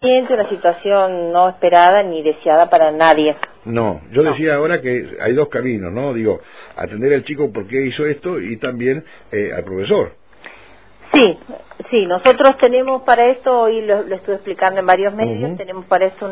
Una situación no esperada ni deseada para nadie. No, yo decía ahora que hay dos caminos, ¿no? Digo, atender al chico por qué hizo esto y también al profesor. Sí, sí, nosotros tenemos para esto, hoy lo estuve explicando en varios medios, tenemos para esto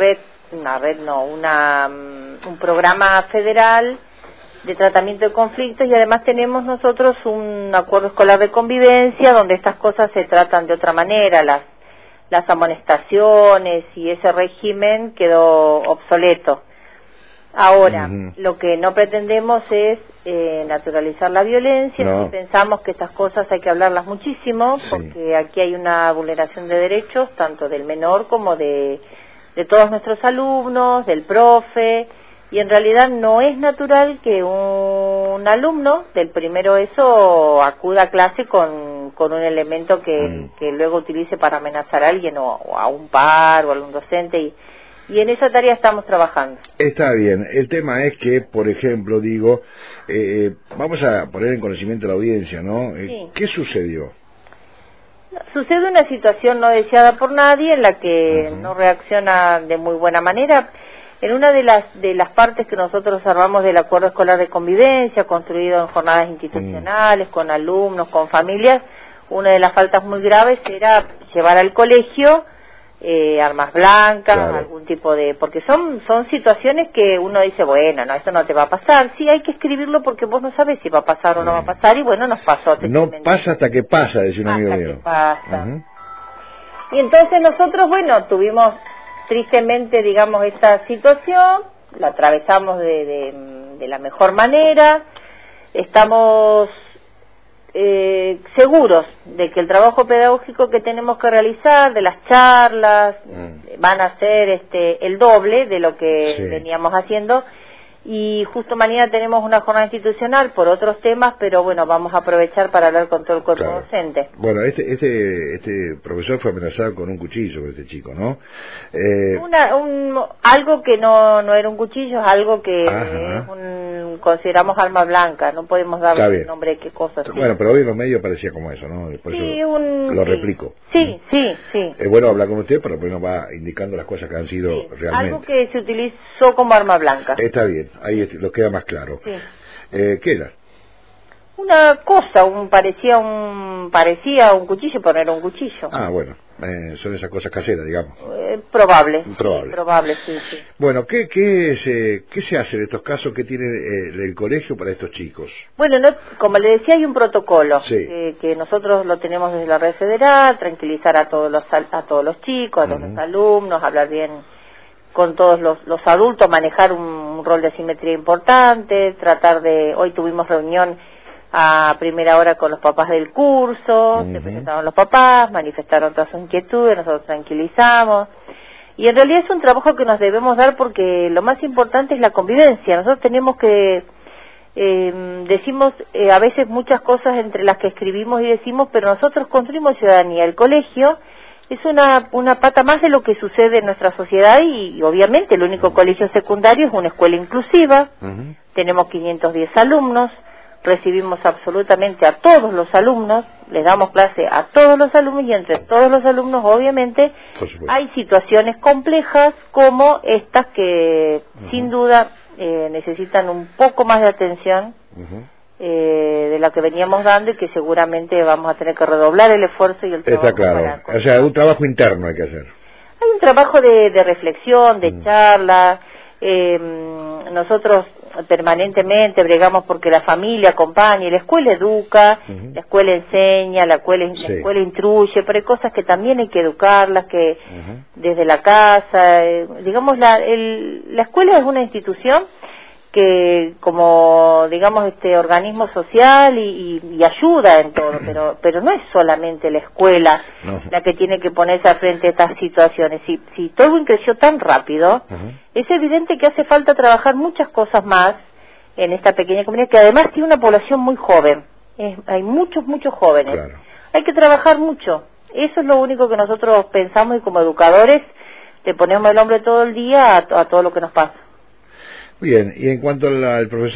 un programa federal de tratamiento de conflictos y además tenemos nosotros un acuerdo escolar de convivencia donde estas cosas se tratan de otra manera, las amonestaciones y ese régimen quedó obsoleto. Ahora, lo que no pretendemos es naturalizar la violencia, no. Pensamos que estas cosas hay que hablarlas muchísimo, porque aquí hay una vulneración de derechos, tanto del menor como de todos nuestros alumnos, del profe, y en realidad no es natural que un alumno del primero ESO acuda a clase con un elemento que luego utilice para amenazar a alguien o a un par o a algún docente y en esa tarea estamos trabajando. Está bien, el tema es que, por ejemplo, digo, vamos a poner en conocimiento a la audiencia, ¿no? Sí. ¿Qué sucedió? Sucede una situación no deseada por nadie en la que no reacciona de muy buena manera. En una de las partes que nosotros observamos del acuerdo escolar de convivencia, construido en jornadas institucionales, con alumnos, con familias, una de las faltas muy graves era llevar al colegio armas blancas, claro. Algún tipo de... porque son situaciones que uno dice, bueno, no, esto no te va a pasar. Sí, hay que escribirlo porque vos no sabes si va a pasar o no va a pasar, y bueno, nos pasó. No pasa hasta que pasa, decía un amigo mío. Hasta que pasa. Y entonces nosotros, bueno, tuvimos tristemente, digamos, esta situación, la atravesamos de la mejor manera, estamos seguros de que el trabajo pedagógico que tenemos que realizar, de las charlas, van a ser el doble de lo que veníamos haciendo, y justo mañana tenemos una jornada institucional por otros temas, pero bueno, vamos a aprovechar para hablar con todo el cuerpo docente. Bueno, este profesor fue amenazado con un cuchillo por este chico, ¿no? Algo que no era un cuchillo, es algo que consideramos arma blanca, no podemos darle el nombre de qué cosa. Bueno, pero hoy en los medios parecía como eso, ¿no? Por eso lo replico. Sí. Es bueno hablar con usted, pero nos va indicando las cosas que han sido realmente. Algo que se utilizó como arma blanca. Está bien, ahí lo queda más claro. Sí. ¿Qué era? Una cosa, parecía un cuchillo, pero no era un cuchillo. Ah, bueno, son esas cosas caseras, digamos. Probable, sí. Bueno, ¿qué se hace en estos casos? ¿Qué tiene el colegio para estos chicos? Bueno, como le decía, hay un protocolo que nosotros lo tenemos desde la red federal, tranquilizar a todos los chicos, a todos los alumnos, hablar bien con todos los adultos, manejar un rol de asimetría importante, hoy tuvimos reunión a primera hora con los papás del curso, se presentaron los papás, manifestaron todas sus inquietudes, nosotros tranquilizamos, y en realidad es un trabajo que nos debemos dar porque lo más importante es la convivencia. Nosotros tenemos que, decimos a veces muchas cosas entre las que escribimos y decimos, pero nosotros construimos ciudadanía. El colegio es una pata más de lo que sucede en nuestra sociedad y obviamente el único colegio secundario es una escuela inclusiva, tenemos 510 alumnos, recibimos absolutamente a todos los alumnos, les damos clase a todos los alumnos y entre todos los alumnos obviamente hay situaciones complejas como estas que sin duda necesitan un poco más de atención de la que veníamos dando y que seguramente vamos a tener que redoblar el esfuerzo y el trabajo. Está claro, o sea, un trabajo interno hay que hacer. Hay un trabajo de reflexión, de charla, nosotros permanentemente bregamos porque la familia acompañe, la escuela educa, la escuela enseña, la escuela instruye, pero hay cosas que también hay que educarlas, que desde la casa, digamos, la escuela es una institución que como digamos organismo social y ayuda en todo, pero no es solamente la escuela la que tiene que ponerse al frente de estas situaciones. Si Tolwyn creció tan rápido, es evidente que hace falta trabajar muchas cosas más en esta pequeña comunidad que además tiene una población muy joven. Hay muchos jóvenes. Claro. Hay que trabajar mucho. Eso es lo único que nosotros pensamos y como educadores le ponemos el hombro todo el día a todo lo que nos pasa. Bien, y en cuanto al profesor,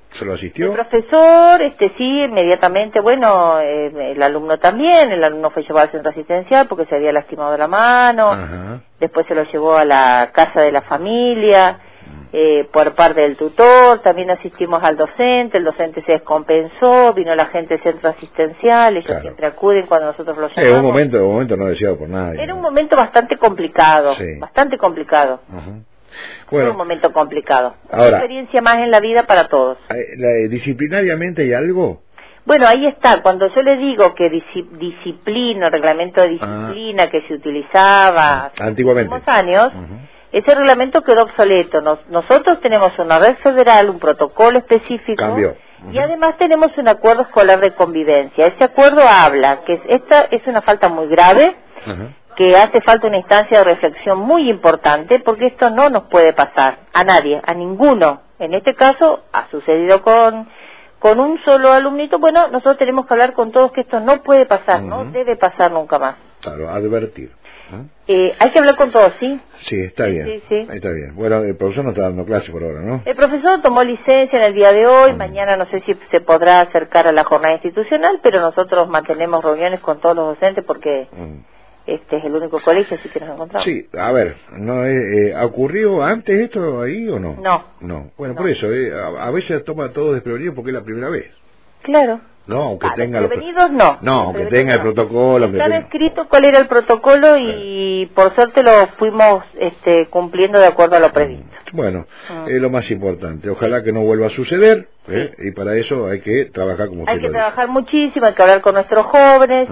¿Se lo asistió? El profesor, sí, inmediatamente, bueno, el alumno también, el alumno fue llevado al centro asistencial porque se había lastimado la mano, Ajá. Después se lo llevó a la casa de la familia, por parte del tutor, también asistimos al docente, el docente se descompensó, vino la gente del centro asistencial, ellos claro. siempre acuden cuando nosotros los llamamos. Un momento no deseado por nadie. Era un momento bastante complicado, sí. bastante complicado. Ajá. Bueno, fue un momento complicado. Ahora, una experiencia más en la vida para todos. ¿Disciplinariamente hay algo? Bueno, ahí está. Cuando yo le digo que disciplina, reglamento de disciplina que se utilizaba antiguamente, hace unos años, ese reglamento quedó obsoleto. Nosotros tenemos una red federal, un protocolo específico. Cambió. Y además tenemos un acuerdo escolar de convivencia. Ese acuerdo habla que esta es una falta muy grave, que hace falta una instancia de reflexión muy importante, porque esto no nos puede pasar a nadie, a ninguno. En este caso ha sucedido con un solo alumnito. Bueno, nosotros tenemos que hablar con todos que esto no puede pasar, no debe pasar nunca más. Claro, advertir. Hay que hablar con todos, ¿sí? Sí, está bien. Sí. Ahí está bien. Bueno, el profesor no está dando clase por ahora, ¿no? El profesor tomó licencia en el día de hoy, mañana no sé si se podrá acercar a la jornada institucional, pero nosotros mantenemos reuniones con todos los docentes porque este es el único colegio así que nos encontramos. Sí, a ver, no ¿ocurrió antes esto ahí o no? No. Bueno, por eso, a veces toma todo desprevenido porque es la primera vez. Claro. No, aunque tenga prevenidos no. No, aunque tenga el protocolo. Estaba escrito cuál era el protocolo y por suerte lo fuimos cumpliendo de acuerdo a lo previsto. Bueno, es lo más importante. Ojalá que no vuelva a suceder, y para eso hay que trabajar como usted Hay que trabajar muchísimo, hay que hablar con nuestros jóvenes.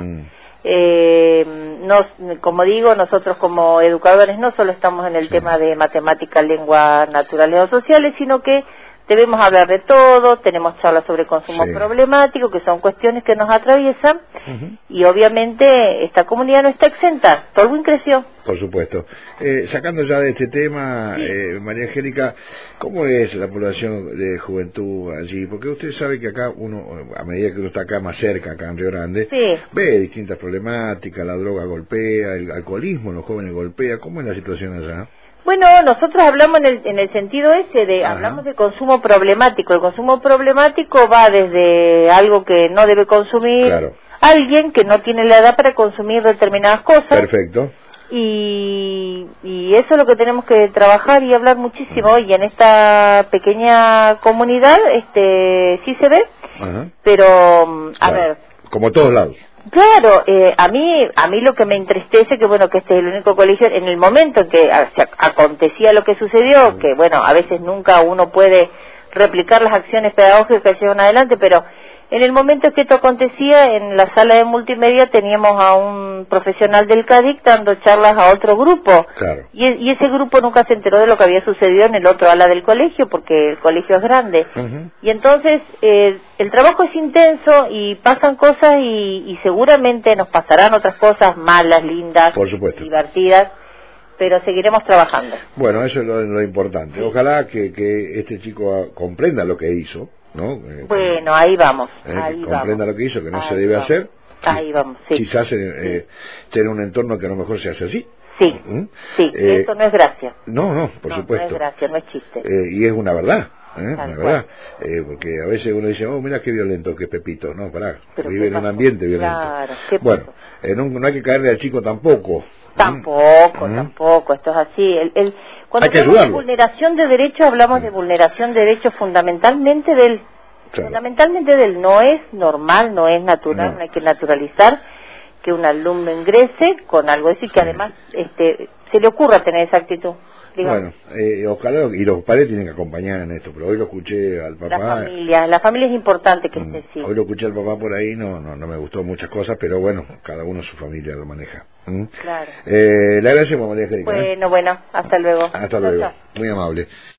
Como digo, nosotros como educadores no solo estamos en el tema de matemáticas, lenguas naturales o sociales, sino que debemos hablar de todo, tenemos charlas sobre consumo problemático, que son cuestiones que nos atraviesan, y obviamente esta comunidad no está exenta, Tolwyn creció. Por supuesto. Sacando ya de este tema, María Angélica, ¿cómo es la población de juventud allí? Porque usted sabe que acá uno, a medida que uno está acá más cerca, acá en Río Grande, ve distintas problemáticas, la droga golpea, el alcoholismo en los jóvenes golpea. ¿Cómo es la situación allá? Bueno, nosotros hablamos en el sentido ese de, hablamos de consumo problemático. El consumo problemático va desde algo que no debe consumir alguien que no tiene la edad para consumir determinadas cosas. Perfecto. Y eso es lo que tenemos que trabajar y hablar muchísimo. Y en esta pequeña comunidad sí se ve, pero a ver. Como todos lados. Claro, a mí lo que me entristece que bueno que este es el único colegio en el momento en que acontecía lo que sucedió, que bueno, a veces nunca uno puede replicar las acciones pedagógicas que llevan adelante, pero en el momento que esto acontecía, en la sala de multimedia teníamos a un profesional del CADIC dando charlas a otro grupo. Y ese grupo nunca se enteró de lo que había sucedido en el otro ala del colegio, porque el colegio es grande. Y entonces el trabajo es intenso y pasan cosas y seguramente nos pasarán otras cosas malas, lindas, divertidas, pero seguiremos trabajando. Bueno, eso es lo importante. Ojalá que este chico comprenda lo que hizo, ¿no? Bueno, ahí vamos. Comprenda lo que hizo, que no se debe hacer. Ahí vamos, Quizás tener un entorno que a lo mejor se hace así. Eso no es gracia. No, por supuesto. No es gracia, no es chiste. Y es una verdad. Una verdad, porque a veces uno dice, mira qué violento que es Pepito, no, vive en un ambiente violento. Bueno, no hay que caerle al chico tampoco. Tampoco, esto es así. Cuando hablamos de vulneración de derechos, hablamos de vulneración de derechos fundamentalmente del no es normal, no es natural, no hay que naturalizar que un alumno ingrese con algo así, que además se le ocurra tener esa actitud. Bueno, ojalá, y los padres tienen que acompañar en esto, pero hoy lo escuché al papá. La familia es importante que esté así. Hoy lo escuché al papá por ahí, no me gustó muchas cosas, pero bueno, cada uno su familia lo maneja. Claro. Le agradecemos, María Angélica. Bueno, hasta luego. Hasta luego, muy amable.